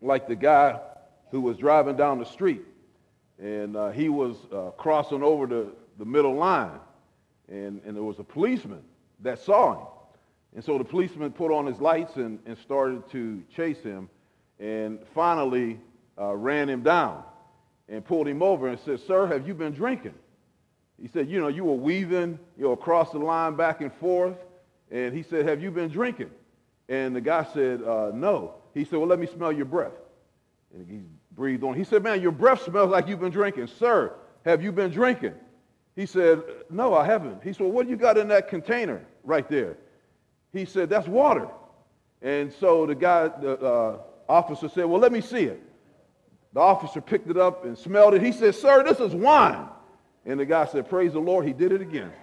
like the guy who was driving down the street, and he was crossing over the middle line, and there was a policeman that saw him. And so the policeman put on his lights and started to chase him, and finally ran him down and pulled him over and said, "Sir, have you been drinking?" He said, "You were weaving, across the line back and forth." And he said, "Have you been drinking?" And the guy said, "No." He said, "Well, let me smell your breath." And he breathed on. He said, "Man, your breath smells like you've been drinking. Sir, have you been drinking?" He said, "No, I haven't." He said, "Well, what do you got in that container right there?" He said, "That's water." And so the officer said, "Well, let me see it." The officer picked it up and smelled it. He said, "Sir, this is wine." And the guy said, "Praise the Lord, he did it again."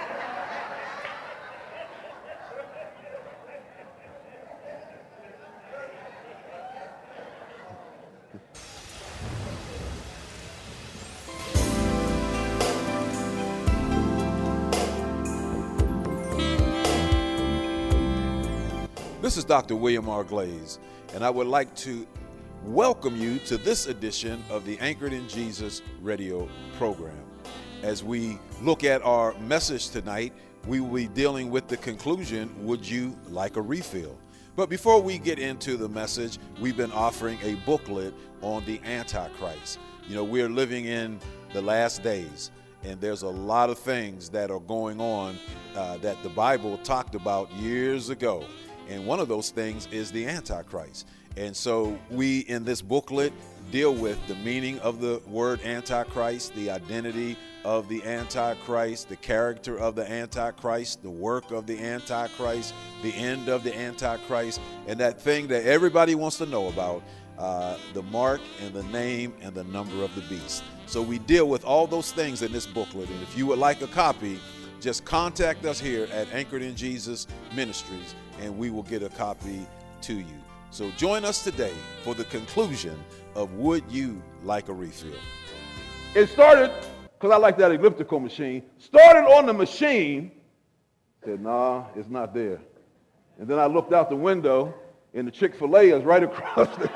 This is Dr. William R. Glaze, and I would like to welcome you to this edition of the Anchored in Jesus radio program. As we look at our message tonight, we will be dealing with the conclusion, would you like a refill? But before we get into the message, we've been offering a booklet on the Antichrist. We're living in the last days, and there's a lot of things that are going on that the Bible talked about years ago. And one of those things is the Antichrist. And so we, in this booklet, deal with the meaning of the word Antichrist, the identity of the Antichrist, the character of the Antichrist, the work of the Antichrist, the end of the Antichrist, and that thing that everybody wants to know about, the mark and the name and the number of the beast. So we deal with all those things in this booklet. And if you would like a copy, just contact us here at Anchored in Jesus Ministries, and we will get a copy to you. So join us today for the conclusion of Would You Like a Refill? It started, because I like that elliptical machine, started on the machine, said, "Nah, it's not there." And then I looked out the window, and the Chick-fil-A is right across the...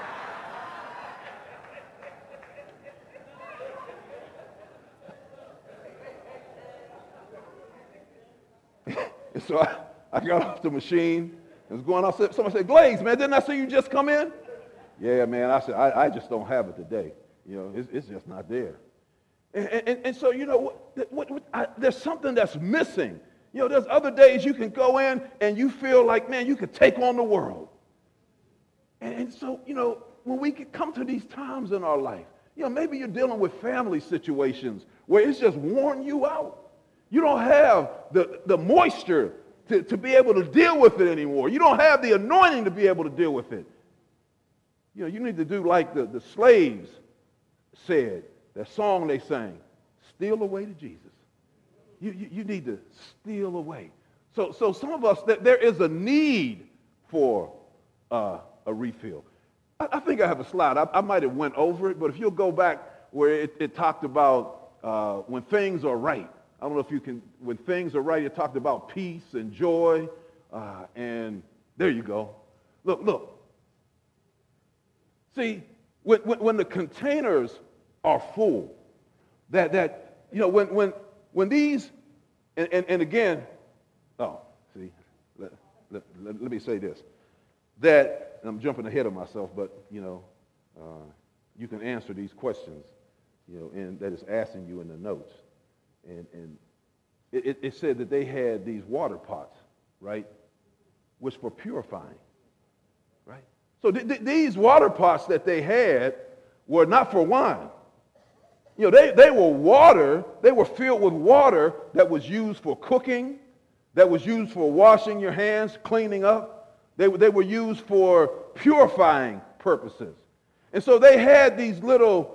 And so I got off the machine and was going out. Somebody said, "Glaze, man, didn't I see you just come in?" "Yeah, man." I said, I just don't have it today. It's just not there. And so, there's something that's missing. There's other days you can go in and you feel like, man, you could take on the world. And so, when we come to these times in our life, maybe you're dealing with family situations where it's just worn you out. You don't have the moisture to be able to deal with it anymore. You don't have the anointing to be able to deal with it. You need to do like the slaves said, that song they sang, "Steal away to Jesus." You need to steal away. So some of us, there is a need for a refill. I think I have a slide. I might have went over it, but if you'll go back where it talked about when things are right. I don't know if you can, when things are right, it talked about peace and joy, and there you go. Look. See, when the containers are full, when these, and again, let me say this, that, and I'm jumping ahead of myself, but, you can answer these questions, and that is asking you in the notes. And it said that they had these water pots, right, which were purifying, right? So these water pots that they had were not for wine. They were water. They were filled with water that was used for cooking, that was used for washing your hands, cleaning up. They were used for purifying purposes. And so they had these little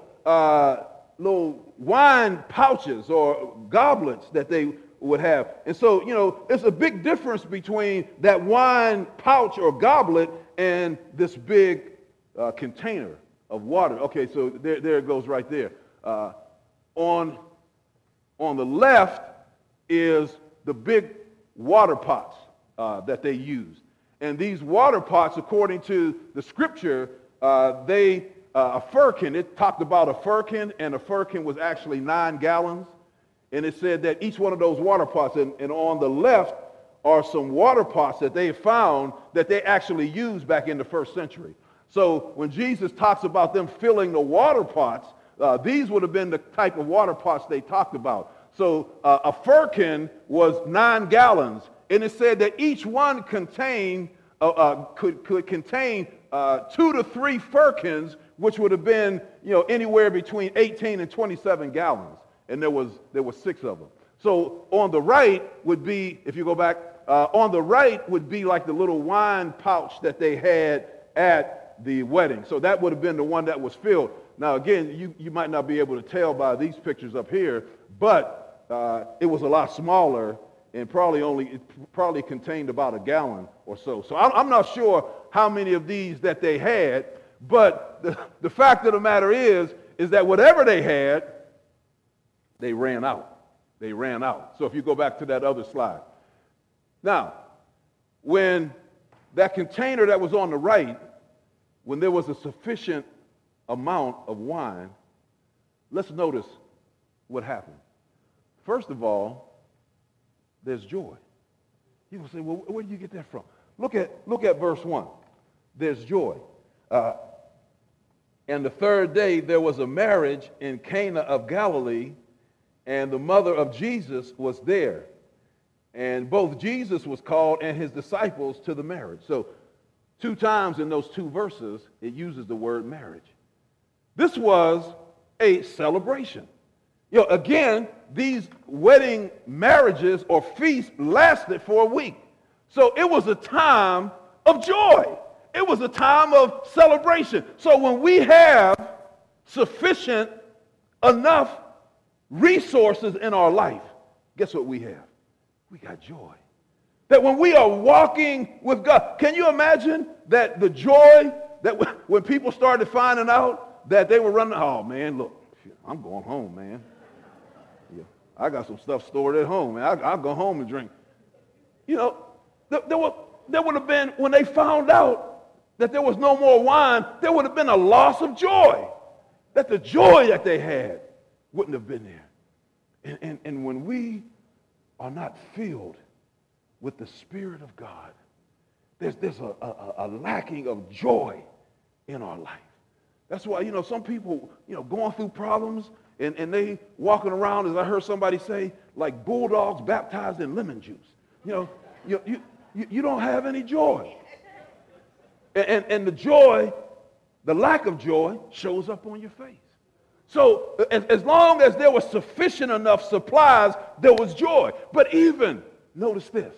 wine pouches or goblets that they would have. And so, it's a big difference between that wine pouch or goblet and this big container of water. Okay, so there it goes right there. On the left is the big water pots that they used. And these water pots, according to the scripture, a firkin, it talked about a firkin, and a firkin was actually 9 gallons. And it said that each one of those water pots, and on the left are some water pots that they found that they actually used back in the first century. So when Jesus talks about them filling the water pots, these would have been the type of water pots they talked about. So a firkin was 9 gallons, and it said that each one contained could contain 2 to 3 firkins, which would have been anywhere between 18 and 27 gallons, and there was 6 of them. So on the right would be, if you go back, on the right would be like the little wine pouch that they had at the wedding. So that would have been the one that was filled. Now again, you might not be able to tell by these pictures up here, but it was a lot smaller, and probably contained about a gallon or so. So I'm not sure how many of these that they had, but the fact of the matter is that whatever they had, they ran out. They ran out. So if you go back to that other slide. Now, when that container that was on the right, when there was a sufficient amount of wine, let's notice what happened. First of all, there's joy. You will say, well, where do you get that from? Look at verse 1. There's joy. And the third day there was a marriage in Cana of Galilee, and the mother of Jesus was there. And both Jesus was called and his disciples to the marriage. So 2 times in those 2 verses, it uses the word marriage. This was a celebration. Again, these wedding marriages or feasts lasted for a week. So it was a time of joy. It was a time of celebration. So when we have sufficient enough resources in our life, guess what we have? We got joy. That when we are walking with God, can you imagine that the joy that when people started finding out that they were running, oh man, look, I'm going home, man. I got some stuff stored at home, man. I'll go home and drink. There would have been, when they found out that there was no more wine, there would have been a loss of joy. That the joy that they had wouldn't have been there. And when we are not filled with the Spirit of God, there's a lacking of joy in our life. That's why, some people, going through problems, and they walking around, as I heard somebody say, like bulldogs baptized in lemon juice. You don't have any joy. And the joy, the lack of joy, shows up on your face. So as long as there was sufficient enough supplies, there was joy. But even, notice this,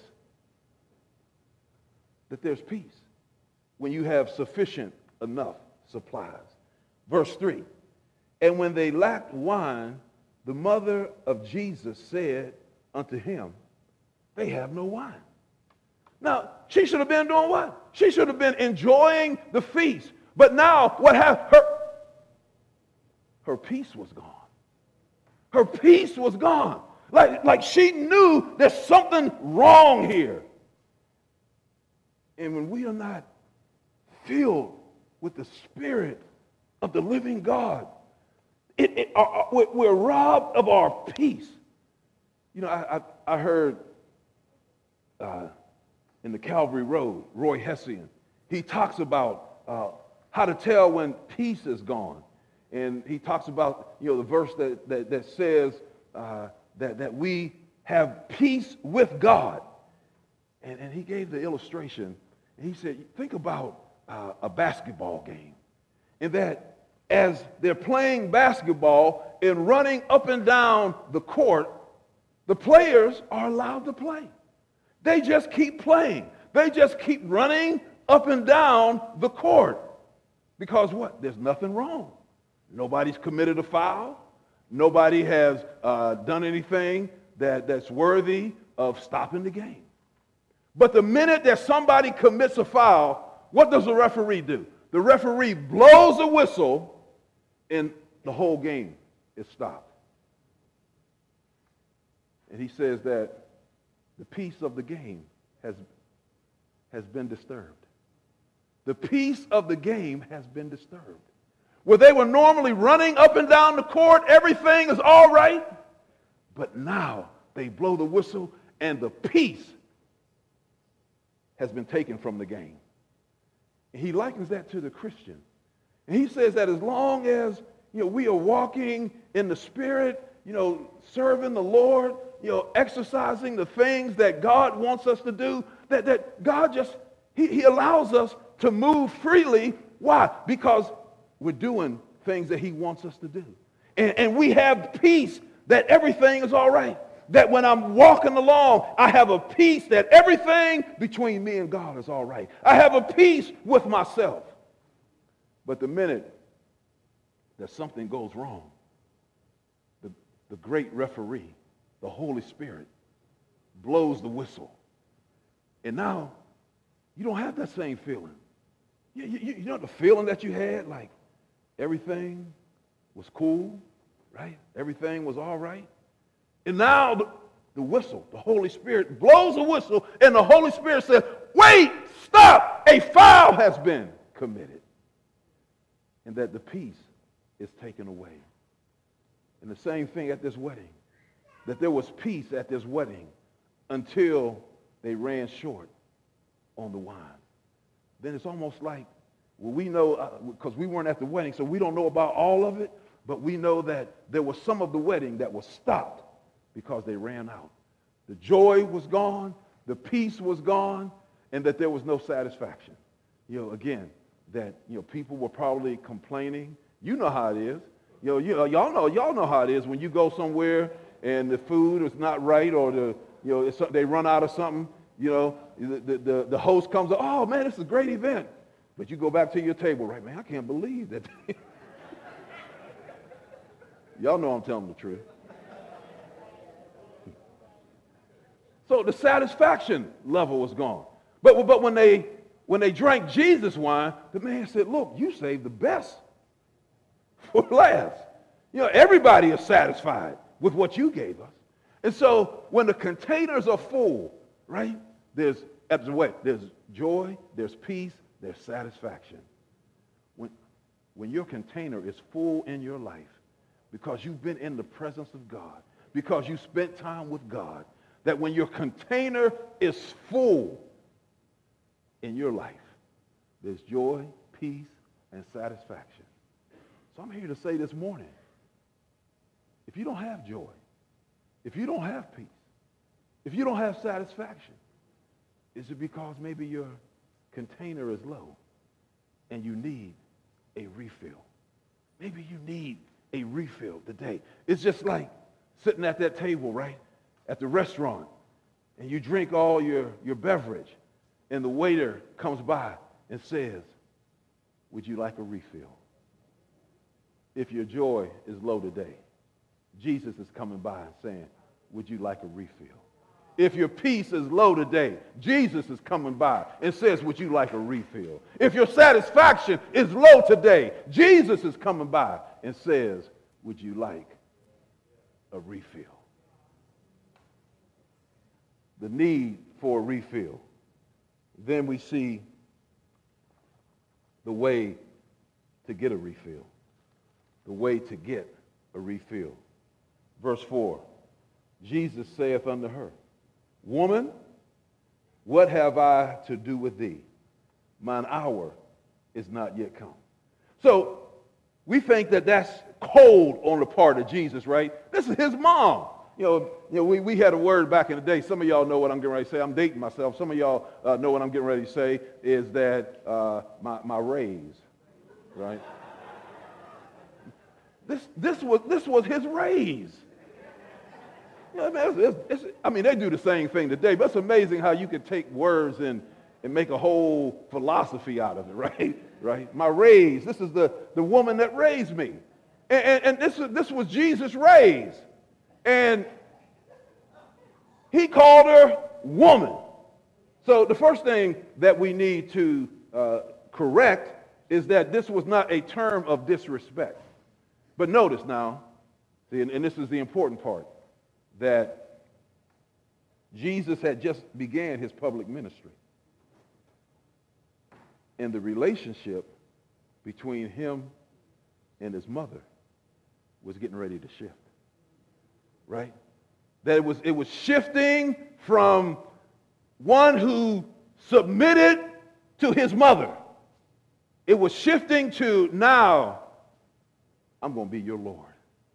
that there's peace when you have sufficient enough supplies. Verse 3. And when they lacked wine, the mother of Jesus said unto him, they have no wine. Now, she should have been doing what? She should have been enjoying the feast. But now, what happened? Her peace was gone. Her peace was gone. Like she knew there's something wrong here. And when we are not filled with the Spirit of the living God, we're robbed of our peace. I heard in the Calvary Road, Roy Hessian, he talks about how to tell when peace is gone. And he talks about, the verse that says that we have peace with God. And he gave the illustration. And he said, think about a basketball game. And that as they're playing basketball and running up and down the court, the players are allowed to play. They just keep playing. They just keep running up and down the court. Because what? There's nothing wrong. Nobody's committed a foul. Nobody has done anything that's worthy of stopping the game. But the minute that somebody commits a foul, what does the referee do? The referee blows a whistle and the whole game is stopped. And he says that the peace of the game has been disturbed. the peace of the game has been disturbed. Where they were normally running up and down the court, everything is all right. But now they blow the whistle and the peace has been taken from the game. And he likens that to the Christian. And he says that as long as we are walking in the Spirit, serving the Lord, exercising the things that God wants us to do, that God just, he allows us to move freely. Why? Because we're doing things that he wants us to do. And we have peace that everything is all right. That when I'm walking along, I have a peace that everything between me and God is all right. I have a peace with myself. But the minute that something goes wrong, the great referee, the Holy Spirit, blows the whistle. And now you don't have that same feeling. You know the feeling that you had, like everything was cool, right? Everything was all right. And now the whistle, the Holy Spirit blows a whistle, and the Holy Spirit says, wait, stop, a foul has been committed. And that the peace is taken away. And the same thing at this wedding, that there was peace at this wedding until they ran short on the wine. Then it's almost like, well, we know, because we weren't at the wedding, so we don't know about all of it, but we know that there was some of the wedding that was stopped because they ran out. The joy was gone, the peace was gone, and that there was no satisfaction. Again, that people were probably complaining. You know how it is. Y'all know how it is when you go somewhere and the food is not right, or they run out of something. The host comes up, oh man, this is a great event. But you go back to your table, right? Man, I can't believe that. Y'all know I'm telling the truth. So the satisfaction level was gone. But when they drank Jesus' wine, the man said, look, you saved the best for last. Everybody is satisfied with what you gave us. And so when the containers are full, right, there's joy, there's peace, there's satisfaction. When your container is full in your life, because you've been in the presence of God, because you spent time with God, that when your container is full in your life, there's joy, peace, and satisfaction. So I'm here to say this morning, if you don't have joy, if you don't have peace, if you don't have satisfaction, is it because maybe your container is low and you need a refill? Maybe you need a refill today. It's just like sitting at that table, right, at the restaurant, and you drink all your beverage, and the waiter comes by and says, would you like a refill? If your joy is low today, Jesus is coming by and saying, would you like a refill? If your peace is low today, Jesus is coming by and says, would you like a refill? If your satisfaction is low today, Jesus is coming by and says, would you like a refill? The need for a refill. Then we see the way to get a refill. The way to get a refill. Verse 4, Jesus saith unto her, woman, what have I to do with thee? Mine hour is not yet come. So we think that that's cold on the part of Jesus, right? This is his mom. We had a word back in the day. Some of y'all know what I'm getting ready to say. I'm dating myself. Some of y'all know what I'm getting ready to say is that my raise, right? This was his raise. They do the same thing today, but it's amazing how you could take words and make a whole philosophy out of it, right? Right? My raise. This is the woman that raised me. And this was Jesus' raise. And he called her woman. So the first thing that we need to correct is that this was not a term of disrespect. But notice now, see, and this is the important part, that Jesus had just began his public ministry. And the relationship between him and his mother was getting ready to shift. Right? That it was shifting from one who submitted to his mother. It was shifting to, now I'm going to be your Lord.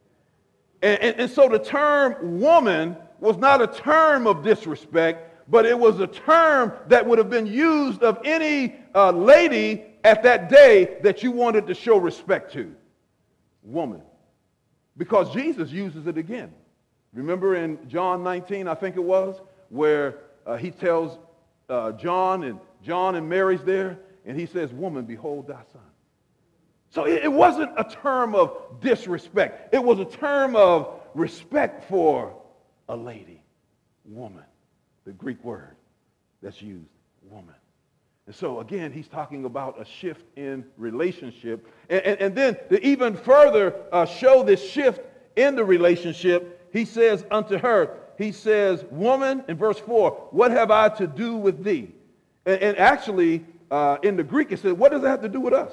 And so the term woman was not a term of disrespect, but it was a term that would have been used of any lady at that day that you wanted to show respect to. Woman. Because Jesus uses it again. Remember in John 19, I think it was, where he tells John and Mary's there, and he says, woman, behold thy son. So it wasn't a term of disrespect. It was a term of respect for a lady, woman, the Greek word that's used, woman. And so again, he's talking about a shift in relationship. And then to even further show this shift in the relationship, he says unto her, he says, woman, in verse 4, what have I to do with thee? And actually, in the Greek, it says, what does it have to do with us?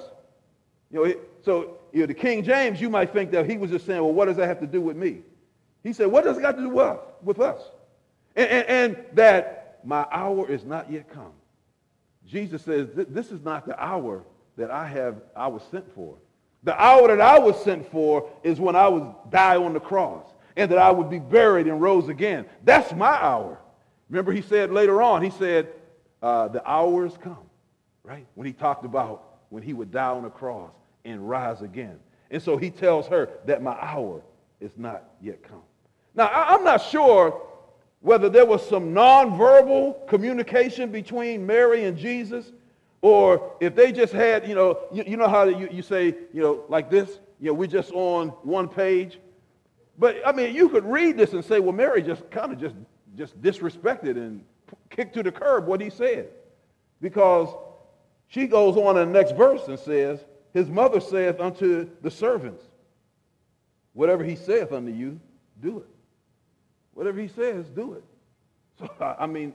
So the King James, you might think that he was just saying, well, what does that have to do with me? He said, what does it got to do with us? And that my hour is not yet come. Jesus says, this is not the hour that I was sent for. The hour that I was sent for is when I would die on the cross and that I would be buried and rose again. That's my hour. Remember he said later on, he said, the hour is come, right? When he talked about when he would die on the cross and rise again. And so he tells her that my hour is not yet come. Now, I'm not sure whether there was some nonverbal communication between Mary and Jesus, or if they just had, you know how you say, like this, we're just on one page. But, I mean, you could read this and say, well, Mary just kind of just disrespected and kicked to the curb what he said. Because she goes on in the next verse and says, his mother saith unto the servants, whatever he saith unto you, do it. Whatever he says, do it. So, I mean,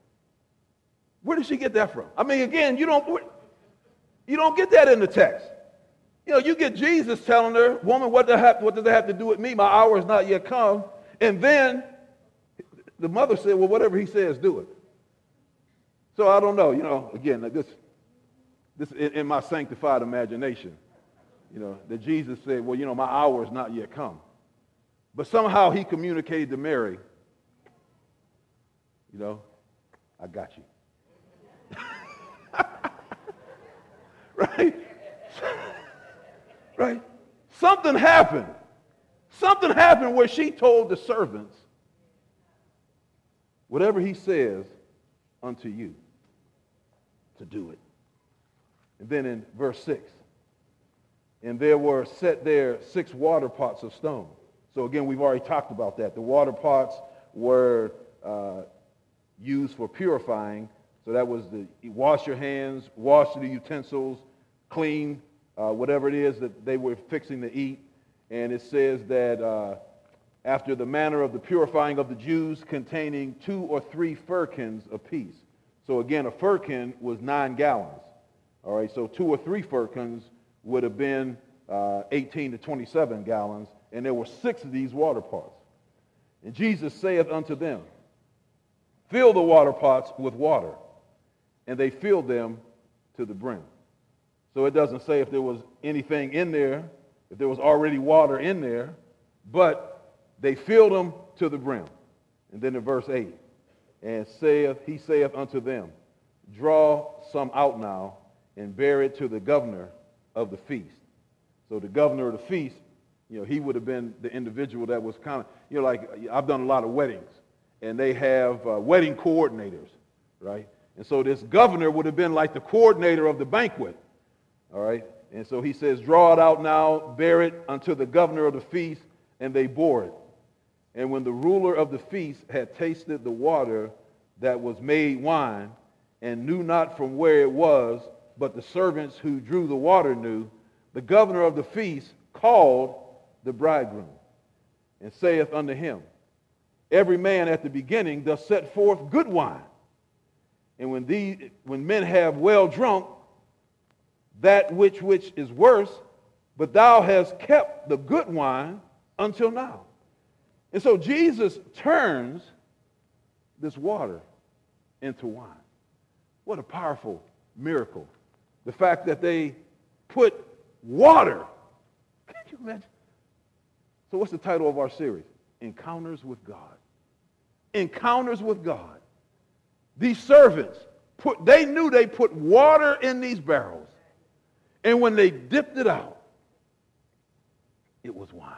where did she get that from? I mean, again, you don't get that in the text. You get Jesus telling her, woman, what does that have to do with me? My hour is not yet come. And then the mother said, well, whatever he says, do it. So I don't know, again, this in my sanctified imagination, that Jesus said, well, my hour is not yet come. But somehow he communicated to Mary, I got you. Right? Right? Something happened. Something happened where she told the servants, whatever he says unto you, to do it. And then in verse 6, and there were set there 6 water pots of stone. So again, we've already talked about that. The water pots were used for purifying. So that was wash your hands, wash the utensils, clean whatever it is that they were fixing to eat. And it says that after the manner of the purifying of the Jews, containing 2 or 3 firkins apiece. So again, a firkin was 9 gallons. All right, so 2 or 3 firkins would have been 18 to 27 gallons, and there were 6 of these water pots. And Jesus saith unto them, fill the water pots with water. And they filled them to the brim. So it doesn't say if there was anything in there, if there was already water in there, but they filled them to the brim. And then in verse 8, and he saith unto them, draw some out now, and bear it to the governor of the feast. So the governor of the feast, he would have been the individual that was kind of, like I've done a lot of weddings, and they have wedding coordinators, right? And so this governor would have been like the coordinator of the banquet, all right? And so he says, draw it out now, bear it unto the governor of the feast, and they bore it. And when the ruler of the feast had tasted the water that was made wine, and knew not from where it was, but the servants who drew the water knew, the governor of the feast called the bridegroom, and saith unto him, every man at the beginning doth set forth good wine. And when men have well drunk, that which is worse, but thou hast kept the good wine until now. And so Jesus turns this water into wine. What a powerful miracle. The fact that they put water. Can you imagine? So what's the title of our series? Encounters with God. Encounters with God. These servants, they knew they put water in these barrels. And when they dipped it out, it was wine.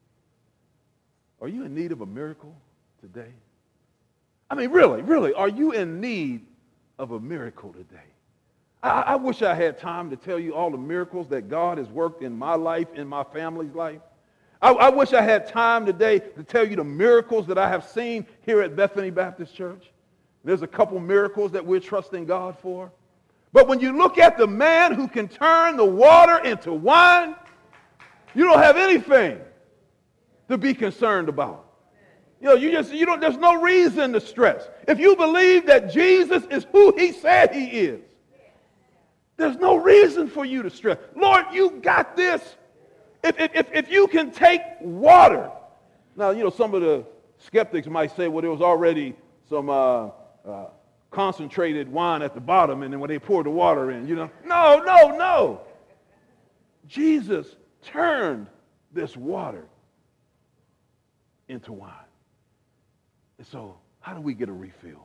Are you in need of a miracle today? I mean, really, are you in need of a miracle today? I wish I had time to tell you all the miracles that God has worked in my life, in my family's life. I wish I had time today to tell you the miracles that I have seen here at Bethany Baptist Church. There's a couple miracles that we're trusting God for. But when you look at the man who can turn the water into wine, you don't have anything to be concerned about. There's no reason to stress. If you believe that Jesus is who he said he is, there's no reason for you to stress. Lord, you got this. If you can take water. Now, some of the skeptics might say, well, there was already some concentrated wine at the bottom, and then when they poured the water in, No. Jesus turned this water into wine. And so, how do we get a refill?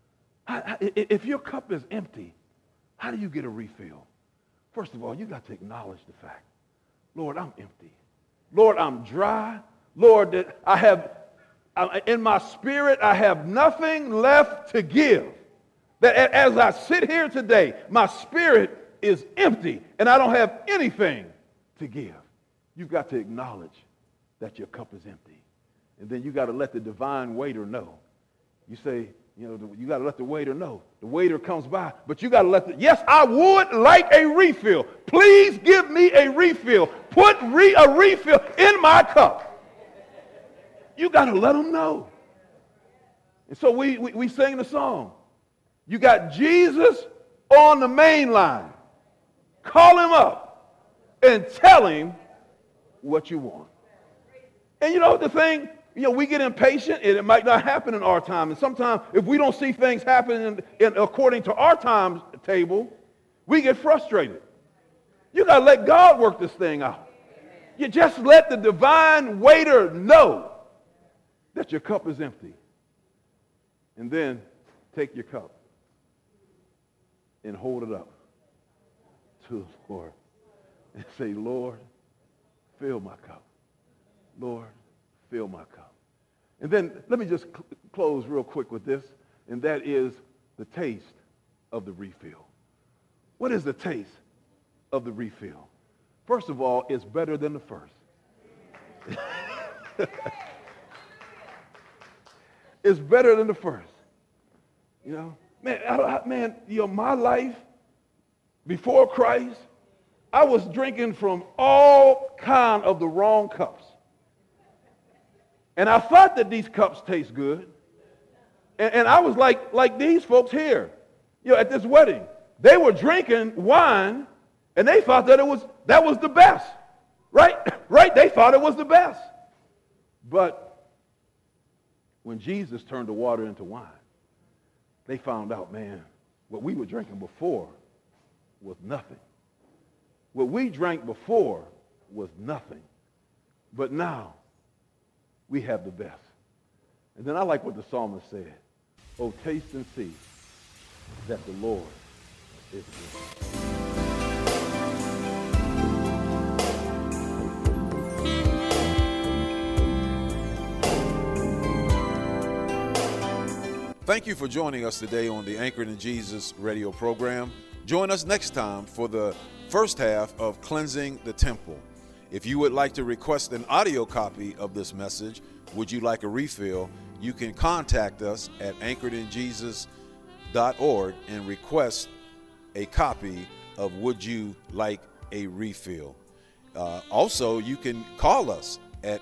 If your cup is empty, how do you get a refill? First of all, you got to acknowledge the fact, Lord, I'm empty. Lord, I'm dry. Lord, that in my spirit, I have nothing left to give. That as I sit here today, my spirit is empty and I don't have anything to give. You've got to acknowledge that your cup is empty. And then you got to let the divine waiter know. You say, you got to let the waiter know. The waiter comes by, but you got to yes, I would like a refill. Please give me a refill. Put a refill in my cup. You got to let them know. And so we sing the song. You got Jesus on the main line. Call him up and tell him what you want. And the thing, we get impatient and it might not happen in our time. And sometimes if we don't see things happening according to our timetable, we get frustrated. You got to let God work this thing out. You just let the divine waiter know that your cup is empty. And then take your cup and hold it up to the Lord and say, Lord, fill my cup. Lord, fill my cup. And then let me just close real quick with this, and that is the taste of the refill. What is the taste of the refill? First of all, it's better than the first. It's better than the first. My life before Christ, I was drinking from all kind of the wrong cups. And I thought that these cups taste good. And I was like these folks here, at this wedding. They were drinking wine, and they thought that was the best. Right? Right? They thought it was the best. But when Jesus turned the water into wine, they found out, man, what we were drinking before was nothing. What we drank before was nothing. But now, we have the best. And then I like what the psalmist said. Oh, taste and see that the Lord is good. Thank you for joining us today on the Anchored in Jesus radio program. Join us next time for the first half of Cleansing the Temple. If you would like to request an audio copy of this message, would you like a refill, you can contact us at anchoredinjesus.org and request a copy of Would You Like a Refill. Also, you can call us at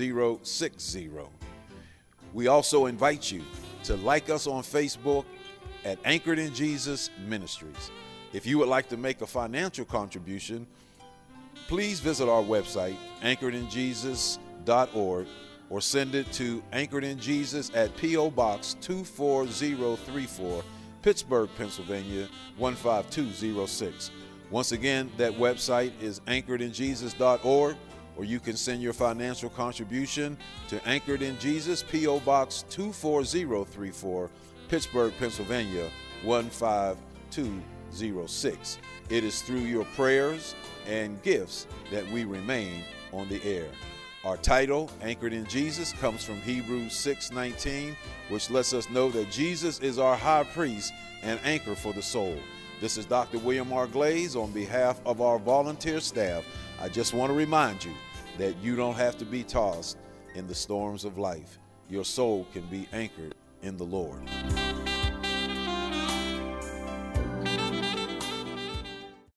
877-831-5060. We also invite you to like us on Facebook at Anchored in Jesus Ministries. If you would like to make a financial contribution, please visit our website, anchoredinjesus.org, or send it to Anchored in Jesus at P.O. Box 24034, Pittsburgh, Pennsylvania 15206. Once again, that website is anchoredinjesus.org, or you can send your financial contribution to Anchored in Jesus, P.O. Box 24034, Pittsburgh, Pennsylvania 15206. It is through your prayers and gifts that we remain on the air. Our title, Anchored in Jesus, comes from Hebrews 6:19, which lets us know that Jesus is our high priest and anchor for the soul. This is Dr. William R. Glaze on behalf of our volunteer staff. I just want to remind you that you don't have to be tossed in the storms of life. Your soul can be anchored in the Lord.